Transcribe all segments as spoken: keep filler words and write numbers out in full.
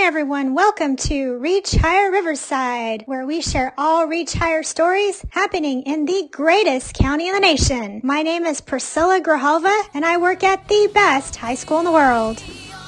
everyone, welcome to Reach Higher Riverside, where we share all Reach Higher stories happening in the greatest county in the nation. My name is Priscilla Grijalva, and I work at the best high school in the world.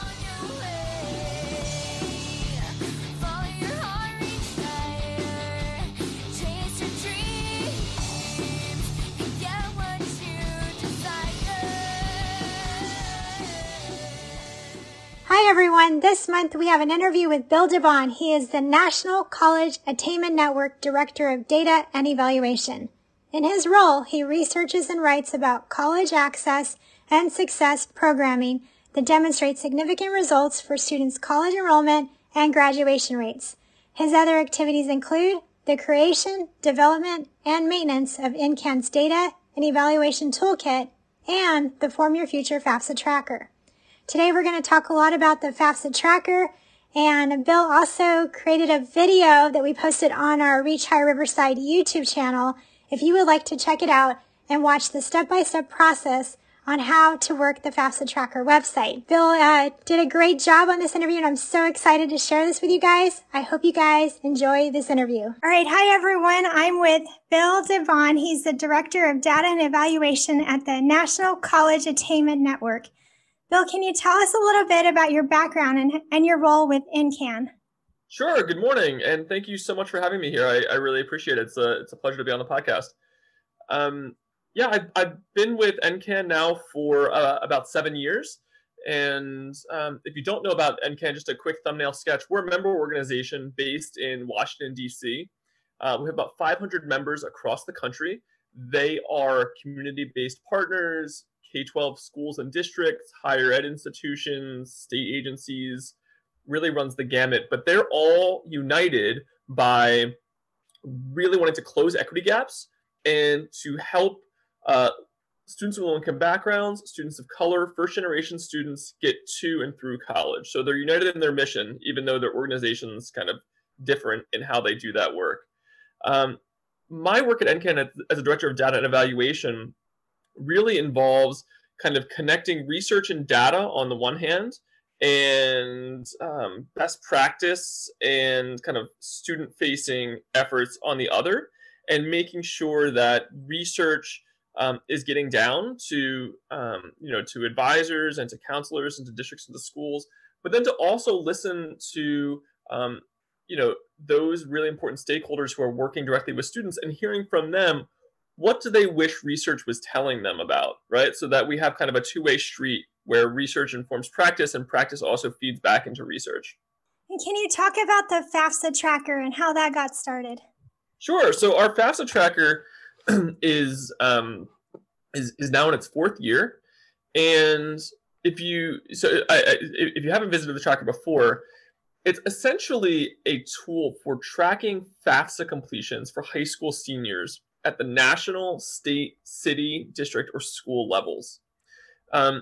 Hi everyone, this month we have an interview with Bill Devon. He is the National College Attainment Network Director of Data and Evaluation. In his role, he researches and writes about college access and success programming that demonstrates significant results for students' college enrollment and graduation rates. His other activities include the creation, development, and maintenance of N C A N's Data and Evaluation Toolkit and the Form Your Future FAFSA Tracker. Today we're going to talk a lot about the FAFSA Tracker, and Bill also created a video that we posted on our Reach Higher Riverside YouTube channel if you would like to check it out and watch the step-by-step process on how to work the FAFSA Tracker website. Bill uh, did a great job on this interview, and I'm so excited to share this with you guys. I hope you guys enjoy this interview. All right, hi everyone. I'm with Bill Devon. He's the Director of Data and Evaluation at the National College Attainment Network. Bill, can you tell us a little bit about your background and, and your role with N C A N? Sure. Good morning, and thank you so much for having me here. I, I really appreciate it. It's a, it's a pleasure to be on the podcast. Um, yeah, I've, I've been with N C A N now for uh, about seven years. And um, if you don't know about N C A N, just a quick thumbnail sketch. We're a member organization based in Washington, D C. Uh, we have about five hundred members across the country. They are community-based partners, K twelve schools and districts, higher ed institutions, state agencies, really runs the gamut. But they're all united by really wanting to close equity gaps and to help uh, students with low-income backgrounds, students of color, first-generation students get to and through college. So they're united in their mission, even though their organization's kind of different in how they do that work. Um, my work at N C A N as a Director of Data and Evaluation really involves kind of connecting research and data on the one hand and um, best practice and kind of student-facing efforts on the other, and making sure that research um, is getting down to um, you know to advisors and to counselors and to districts and to schools, but then to also listen to um, you know those really important stakeholders who are working directly with students and hearing from them, what do they wish research was telling them about, right? So that we have kind of a two-way street where research informs practice and practice also feeds back into research. And can you talk about the FAFSA Tracker and how that got started? Sure. So our FAFSA Tracker is, um, is is now in its fourth year. And if you so I, I, if you haven't visited the tracker before, it's essentially a tool for tracking FAFSA completions for high school seniors at the national, state, city, district, or school levels. Um,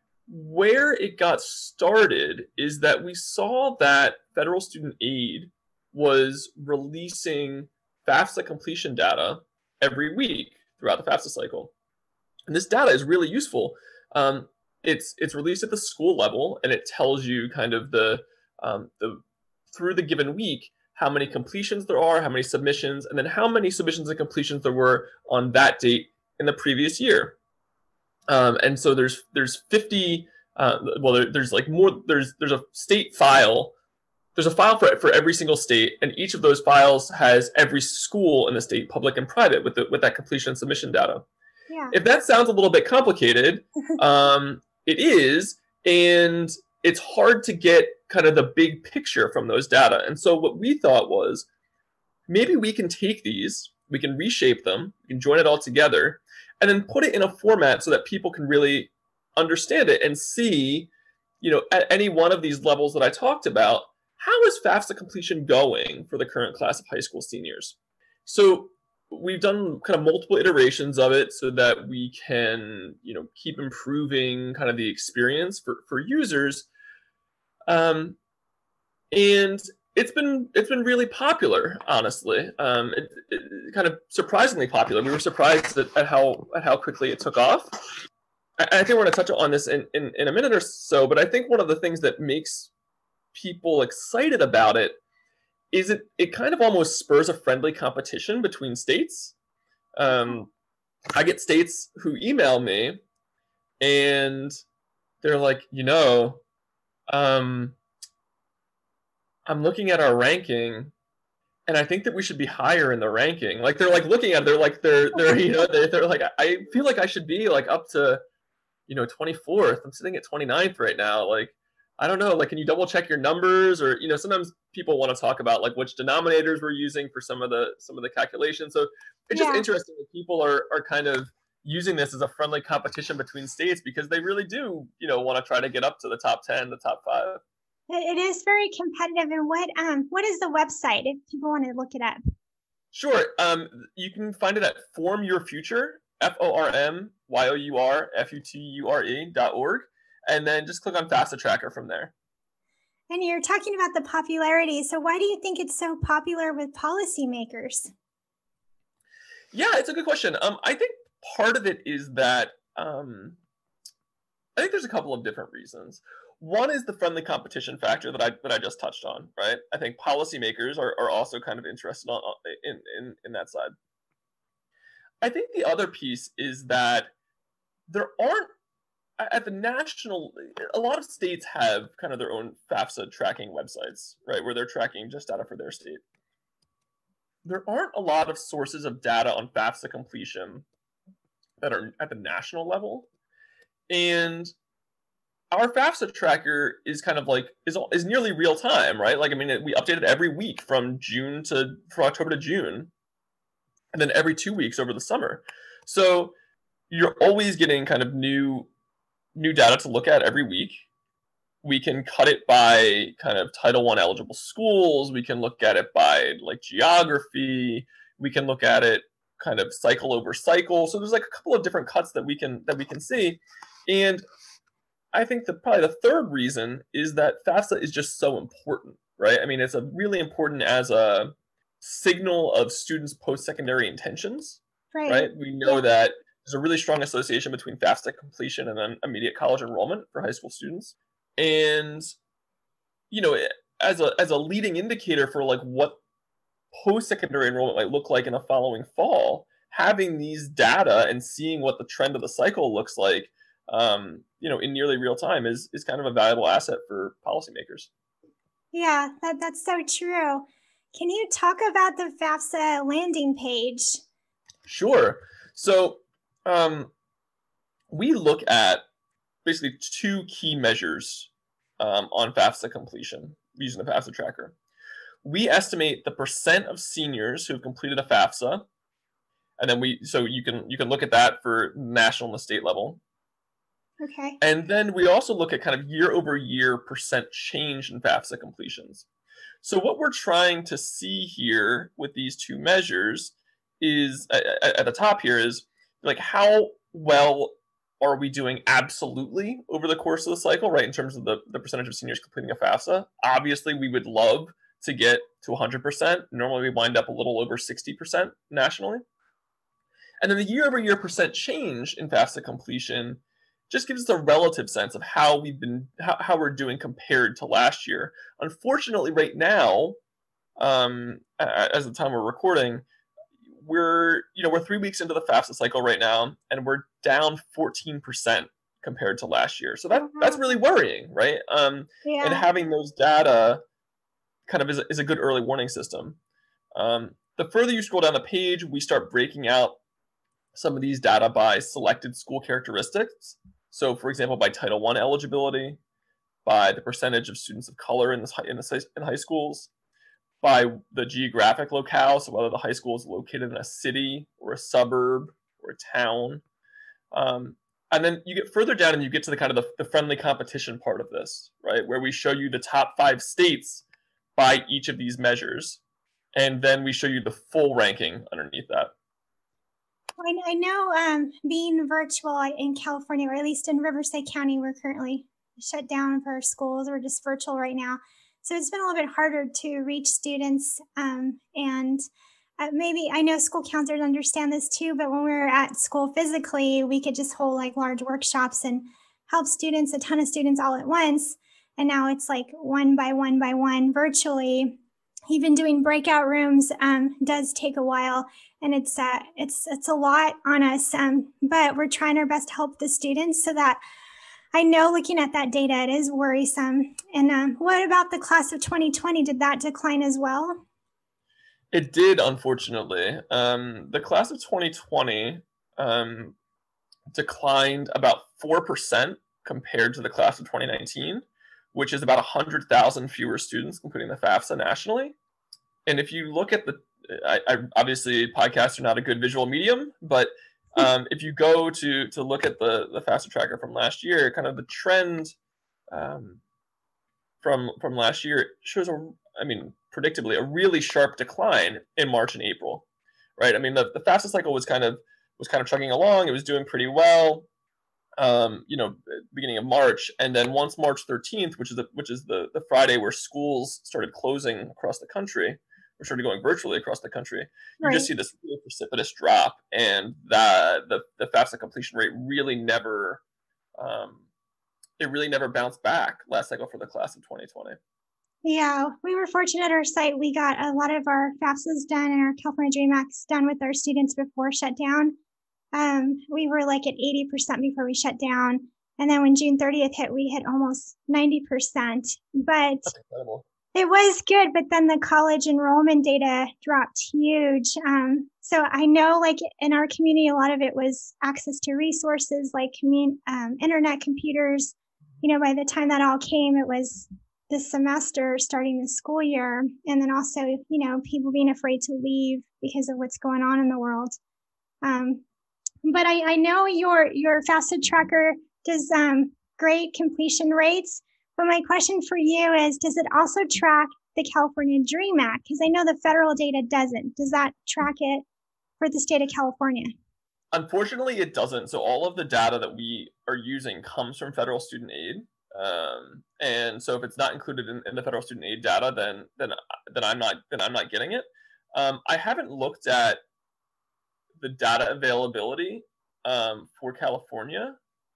where it got started is that we saw that federal student aid was releasing FAFSA completion data every week throughout the FAFSA cycle. And this data is really useful. Um, it's it's released at the school level, and it tells you kind of the um, the through the given week how many completions there are, how many submissions, and then how many submissions and completions there were on that date in the previous year. Um, and so there's there's fifty. Uh, well, there, there's like more. There's there's a state file. There's a file for for every single state, and each of those files has every school in the state, public and private, with the, with that completion and submission data. Yeah. If that sounds a little bit complicated, um, it is, and it's hard to get kind of the big picture from those data. And so what we thought was, maybe we can take these, we can reshape them, we can join it all together, and then put it in a format so that people can really understand it and see, you know, at any one of these levels that I talked about, how is FAFSA completion going for the current class of high school seniors? So we've done kind of multiple iterations of it so that we can, you know, keep improving kind of the experience for, for users. Um, and it's been it's been really popular, honestly. Um, it, it, kind of surprisingly popular. We were surprised at, at how at how quickly it took off. I, I think we're going to touch on this in, in, in a minute or so, but I think one of the things that makes people excited about it is it it kind of almost spurs a friendly competition between states. Um, I get states who email me and they're like, you know, um, I'm looking at our ranking and I think that we should be higher in the ranking. Like they're like looking at it, they're like they're they're you know they're, they're like I feel like I should be like up to you know twenty-fourth. I'm sitting at twenty-ninth right now. Like I don't know, like can you double check your numbers? Or you know sometimes people want to talk about like which denominators we're using for some of the some of the calculations. So it's just Yeah. interesting that people are are kind of using this as a friendly competition between states because they really do you know want to try to get up to the top ten, the top five. It is very competitive. And what um what is the website if people want to look it up? Sure. Um, you can find it at Form Your Future, F O R M Y O U R F U T U R E dot org, and then just click on FAFSA Tracker from there. And you're talking about the popularity. So why do you think it's so popular with policymakers? Yeah, it's a good question. Um, I think part of it is that um, I think there's a couple of different reasons. One is the friendly competition factor that I that I just touched on, right? I think policymakers are, are also kind of interested on, in, in in that side. I think the other piece is that there aren't at the national. A lot of states have kind of their own FAFSA tracking websites, right, where they're tracking just data for their state. There aren't a lot of sources of data on FAFSA completion that are at the national level, and our FAFSA tracker is kind of like is is nearly real time, right? Like I mean, it, we update it every week from June to from October to June, and then every two weeks over the summer. So you're always getting kind of new new data to look at every week. We can cut it by kind of Title One eligible schools. We can look at it by like geography. We can look at it kind of cycle over cycle. So there's like a couple of different cuts that we can that we can see, and I think that probably the third reason is that FAFSA is just so important, right? I mean, it's a really important as a signal of students' post-secondary intentions, right? right? We know yeah. that there's a really strong association between FAFSA completion and then immediate college enrollment for high school students. And, you know, as a as a leading indicator for like what post-secondary enrollment might look like in the following fall, having these data and seeing what the trend of the cycle looks like Um, you know, in nearly real time is is kind of a valuable asset for policymakers. Yeah, that, that's so true. Can you talk about the FAFSA landing page? Sure. So um, we look at basically two key measures um, on FAFSA completion using the FAFSA tracker. We estimate the percent of seniors who have completed a FAFSA, and then we so you can you can look at that for national and the state level. Okay. And then we also look at kind of year over year percent change in FAFSA completions. So what we're trying to see here with these two measures is at, at the top here is like how well are we doing absolutely over the course of the cycle, right? In terms of the, the percentage of seniors completing a FAFSA. Obviously, we would love to get to one hundred percent. Normally, we wind up a little over sixty percent nationally. And then the year over year percent change in FAFSA completion just gives us a relative sense of how we've been, how, how we're doing compared to last year. Unfortunately, right now, um, as the time we're recording, we're, you know, we're three weeks into the FAFSA cycle right now, and we're down fourteen percent compared to last year. So that that's really worrying, right? Um, yeah. And having those data kind of is a, is a good early warning system. Um, the further you scroll down the page, we start breaking out some of these data by selected school characteristics. So, for example, by Title One eligibility, by the percentage of students of color in, this, in, the, in high schools, by the geographic locale, so whether the high school is located in a city or a suburb or a town. Um, and then you get further down and you get to the kind of the, the friendly competition part of this, right, where we show you the top five states by each of these measures, and then we show you the full ranking underneath that. I know um, being virtual in California, or at least in Riverside County, we're currently shut down for our schools. We're just virtual right now. So it's been a little bit harder to reach students. Um, and uh, maybe, I know school counselors understand this too, but when we were at school physically, we could just hold like large workshops and help students, a ton of students all at once. and now it's like one by one by one virtually. Even doing breakout rooms um, does take a while, and it's uh, it's it's a lot on us. Um, but we're trying our best to help the students so that I know looking at that data, it is worrisome. And um, what about the class of twenty twenty? Did that decline as well? It did, unfortunately. Um, the class of twenty twenty um, declined about four percent compared to the class of twenty nineteen, which is about one hundred thousand fewer students completing the FAFSA nationally. And if you look at the, I, I, obviously podcasts are not a good visual medium, but um, if you go to to look at the, the FAFSA tracker from last year, kind of the trend um, from from last year shows a, I mean, predictably, a really sharp decline in March and April, right? I mean, the, the FAFSA cycle was kind of was kind of chugging along. It was doing pretty well, um, you know, beginning of March, and then once March thirteenth, which is the which is the the Friday where schools started closing across the country, or started going virtually across the country, you Right. just see this really precipitous drop, and that the the FAFSA completion rate really never, um, it really never bounced back last cycle for the class of twenty twenty. Yeah, we were fortunate at our site. We got a lot of our FAFSAs done and our California Dream Acts done with our students before shutdown. Um, we were like at eighty percent before we shut down. And then when June thirtieth hit, we hit almost ninety percent. But That's incredible. It was good, but then the college enrollment data dropped huge. Um, so I know, like in our community, a lot of it was access to resources like commun- um, internet, computers. You know, by the time that all came, it was this semester starting the school year, and then also, you know, people being afraid to leave because of what's going on in the world. Um, but I, I know your your FAFSA tracker does um, great completion rates. But my question for you is, does it also track the California Dream Act? Because I know the federal data doesn't. Does that track it for the state of California? Unfortunately, it doesn't. So all of the data that we are using comes from federal student aid. Um, and so if it's not included in, in the federal student aid data, then then then I'm not then I'm not getting it. Um, I haven't looked at the data availability um, for California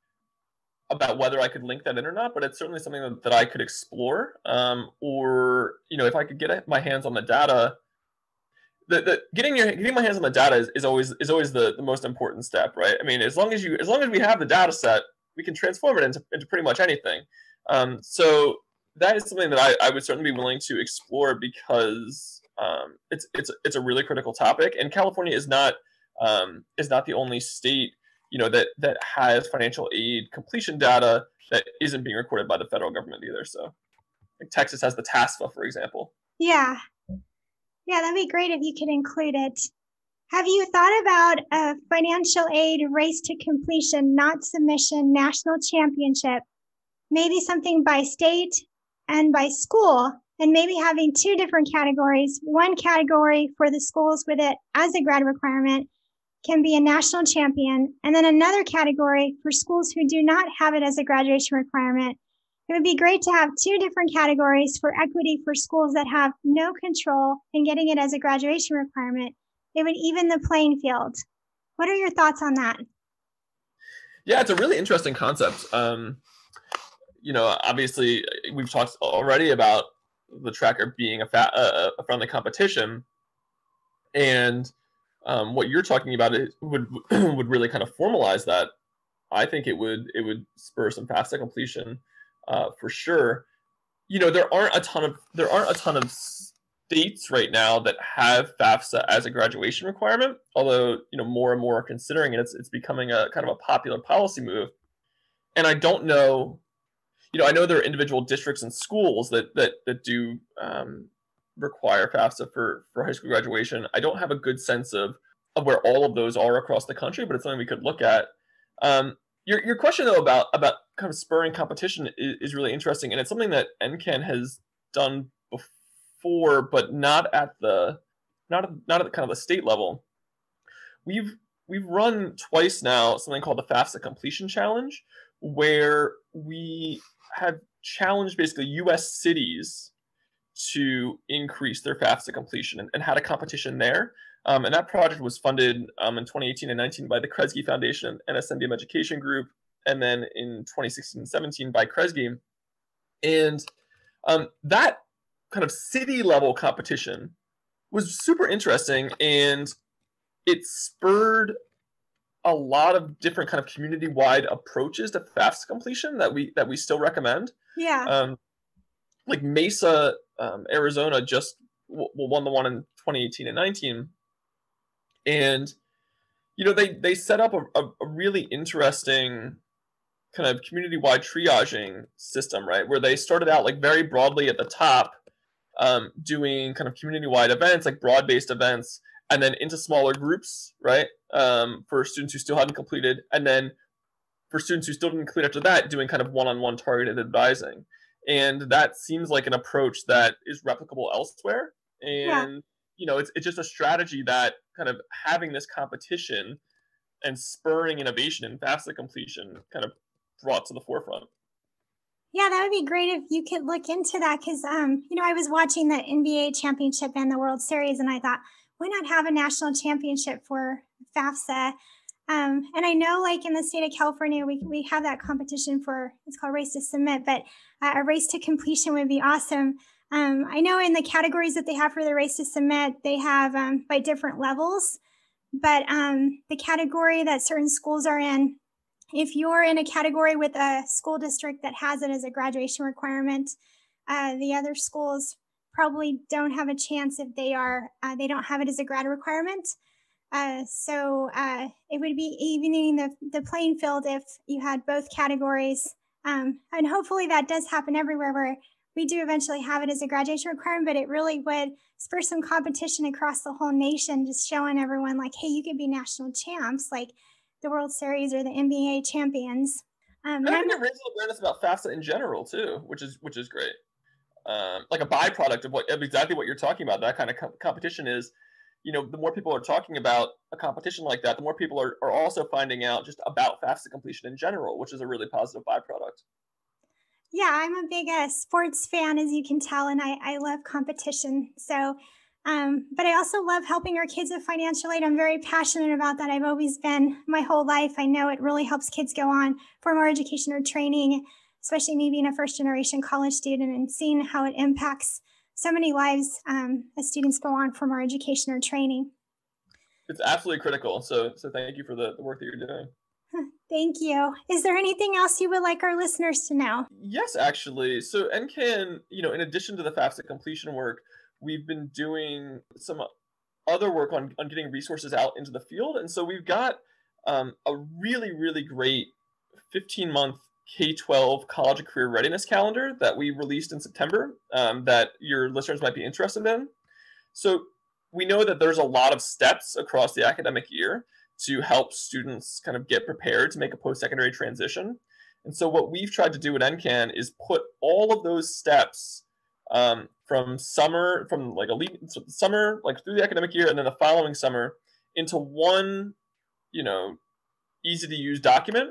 about whether I could link that in or not, but it's certainly something that, that I could explore. Um, or you know, if I could get my hands on the data, the, the getting your getting my hands on the data is, is always is always the, the most important step, right? I mean, as long as you as long as we have the data set, we can transform it into, into pretty much anything. Um, so that is something that I, I would certainly be willing to explore because um, it's it's it's a really critical topic, and California is not um, is not the only state, you know, that that has financial aid completion data that isn't being recorded by the federal government either. So, like Texas has the TASFA, for example. Yeah, yeah, that'd be great if you could include it. Have you thought about a financial aid race to completion, not submission, national championship? Maybe something by state and by school, and maybe having two different categories. One category for the schools with it as a grad requirement can be a national champion, and then another category for schools who do not have it as a graduation requirement. It would be great to have two different categories for equity for schools that have no control in getting it as a graduation requirement. It would even the playing field. What are your thoughts on that? Yeah, it's a really interesting concept. Um, you know, obviously, we've talked already about the tracker being a, fa- uh, a friendly competition, and um, what you're talking about is, would would really kind of formalize that. I think it would it would spur some FAFSA completion uh, for sure. You know, there aren't a ton of there aren't a ton of states right now that have FAFSA as a graduation requirement, although, you know, more and more are considering it. It's it's becoming a kind of a popular policy move. And I don't know, you know, I know there are individual districts and schools that that that do um, require FAFSA for, for high school graduation. I don't have a good sense of, of where all of those are across the country, but it's something we could look at. Um, your your question though about about kind of spurring competition is, is really interesting, and it's something that N C A N has done before, but not at the not at, not at the kind of the state level. We've we've run twice now something called the FAFSA Completion Challenge, where we have challenged basically U S cities to increase their FAFSA completion, and, and had a competition there. Um, and that project was funded um, in twenty eighteen and nineteen by the Kresge Foundation and S M B M Education Group, and then in twenty sixteen and seventeen by Kresge. And um, that kind of city level competition was super interesting, and it spurred a lot of different kind of community-wide approaches to FAFSA completion that we that we still recommend. Yeah. Um, like Mesa, um, Arizona just w- won the one in twenty eighteen and nineteen, and you know they they set up a, a, a really interesting kind of community-wide triaging system, right? Where they started out like very broadly at the top, um, doing kind of community-wide events, like broad-based events, and then into smaller groups, right? Um, for students who still hadn't completed, and then for students who still didn't complete after that, doing kind of one-on-one targeted advising. And that seems like an approach that is replicable elsewhere. And, Yeah. you know, it's, it's just a strategy that kind of having this competition and spurring innovation in FAFSA completion kind of brought to the forefront. Yeah, that would be great if you could look into that because, um, you know, I was watching the N B A championship and the World Series, and I thought, why not have a national championship for FAFSA? Um, and I know, like in the state of California, we we have that competition for it's called Race to Submit, but uh, a race to completion would be awesome. Um, I know in the categories that they have for the Race to Submit, they have um, by different levels, but um, the category that certain schools are in, if you're in a category with a school district that has it as a graduation requirement, uh, the other schools probably don't have a chance if they are uh, they don't have it as a grad requirement. Uh, so uh, it would be evening the, the playing field if you had both categories. Um, and hopefully that does happen everywhere where we do eventually have it as a graduation requirement, but it really would spur some competition across the whole nation, just showing everyone like, hey, you could be national champs, like the World Series or the N B A champions. Um, And and I I'm think not, it raises awareness about FAFSA in general too, which is which is great. Um, like a byproduct of what of exactly what you're talking about. That kind of co- competition is, you know, the more people are talking about a competition like that, the more people are, are also finding out just about FAFSA completion in general, which is a really positive byproduct. yeah, I'm a big uh, sports fan, as you can tell, and I, I love competition. So, um, but I also love helping our kids with financial aid. I'm very passionate about that. I've always been my whole life. I know it really helps kids go on for more education or training, especially me being a first generation college student and seeing how it impacts so many lives um, as students go on for more education or training. It's absolutely critical. So so thank you for the, the work that you're doing. Thank you. Is there anything else you would like our listeners to know? Yes, actually. So N C A N, you know, in addition to the FAFSA completion work, we've been doing some other work on, on getting resources out into the field. And so we've got um, a really, really great fifteen month K twelve college and career readiness calendar that we released in September um, that your listeners might be interested in. So we know that there's a lot of steps across the academic year to help students kind of get prepared to make a post-secondary transition. And so what we've tried to do at N C A N is put all of those steps um, from summer, from like a lead, so summer, like through the academic year, and then the following summer into one, you know, easy to use document.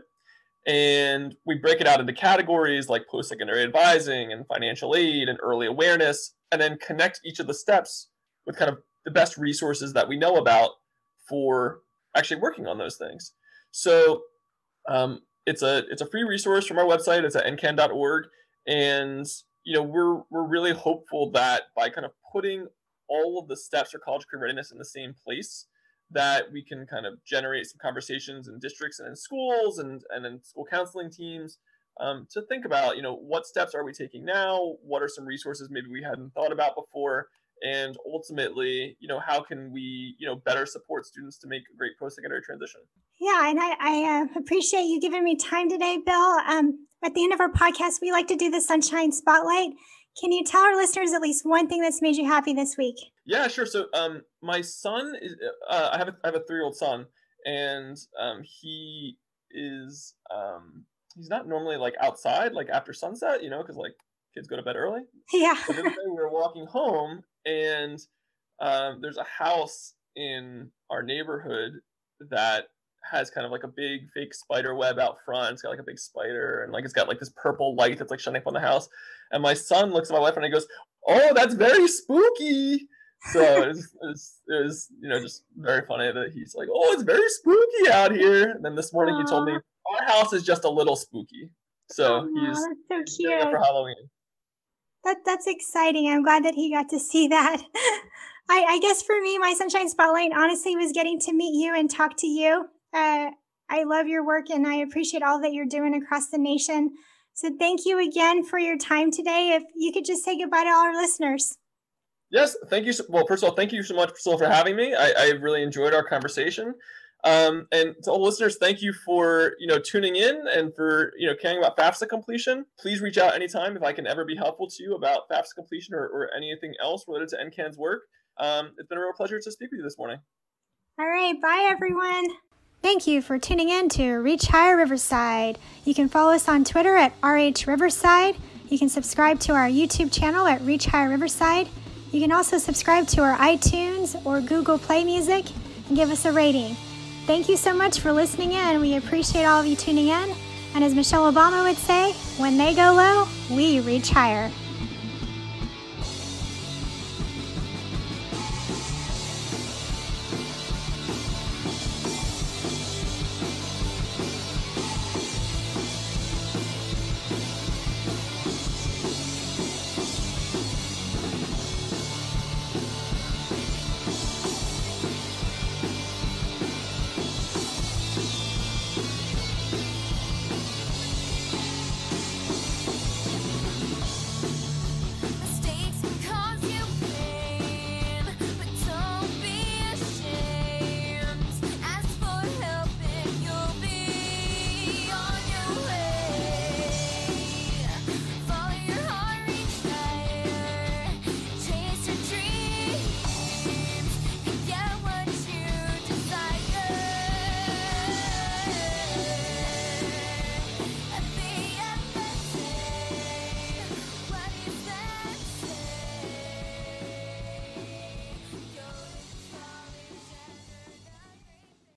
And we break it out into categories like post-secondary advising and financial aid and early awareness, and then connect each of the steps with kind of the best resources that we know about for actually working on those things. So um, it's a it's a free resource from our website. It's at N C A N dot org, and you know we're we're really hopeful that by kind of putting all of the steps for college career readiness in the same place, that we can kind of generate some conversations in districts and in schools and and in school counseling teams um, to think about, you know, what steps are we taking now? What are some resources maybe we hadn't thought about before? And ultimately, you know, how can we, you know, better support students to make a great post-secondary transition? Yeah, and I, I uh, appreciate you giving me time today, Bill. Um, at the end of our podcast, we like to do the Sunshine Spotlight. Can you tell our listeners at least one thing that's made you happy this week? Yeah, sure. So, um, my son is, uh, I have a, I have a three-year-old son, and um, he is, um, he's not normally like outside, like after sunset, you know, because like kids go to bed early. Yeah. But the other day we were walking home, and um, there's a house in our neighborhood that has kind of like a big fake spider web out front. It's got like a big spider, and like it's got like this purple light that's like shining up on the house. And my son looks at my wife and he goes, "Oh, that's very spooky." So it was, it was, it was, you know, just very funny that he's like, "Oh, it's very spooky out here." And then this morning he told me, Aww. "Our house is just a little spooky." So Aww, he's that's so doing it cute. for Halloween. That that's exciting. I'm glad that he got to see that. I, I guess for me, my Sunshine Spotlight honestly was getting to meet you and talk to you. Uh, I love your work and I appreciate all that you're doing across the nation. So thank you again for your time today. If you could just say goodbye to all our listeners. Yes, thank you. So, well, first of all, thank you so much, Priscilla, for having me. I, I really enjoyed our conversation. Um, and to all listeners, thank you for, you know, tuning in and for, you know, caring about FAFSA completion. Please reach out anytime if I can ever be helpful to you about FAFSA completion or, or anything else related to N C A N's work. Um, it's been a real pleasure to speak with you this morning. All right. Bye, everyone. Thank you for tuning in to Reach Higher Riverside. You can follow us on Twitter at R H Riverside. You can subscribe to our YouTube channel at Reach Higher Riverside. You can also subscribe to our iTunes or Google Play Music and give us a rating. Thank you so much for listening in. We appreciate all of you tuning in. And as Michelle Obama would say, when they go low, we reach higher.